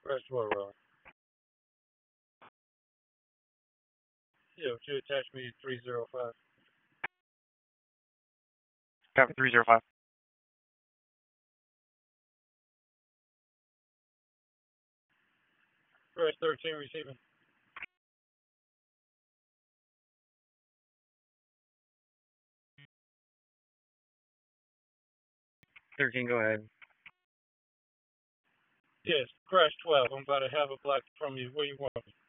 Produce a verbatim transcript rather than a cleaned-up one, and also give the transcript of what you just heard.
Press twelve, Rob. Yeah, would you attach me three zero five? Copy three zero five. Press thirteen, receiving. thirteen, go ahead. Yes, crash twelve. I'm about to have a block from you. Where you want me?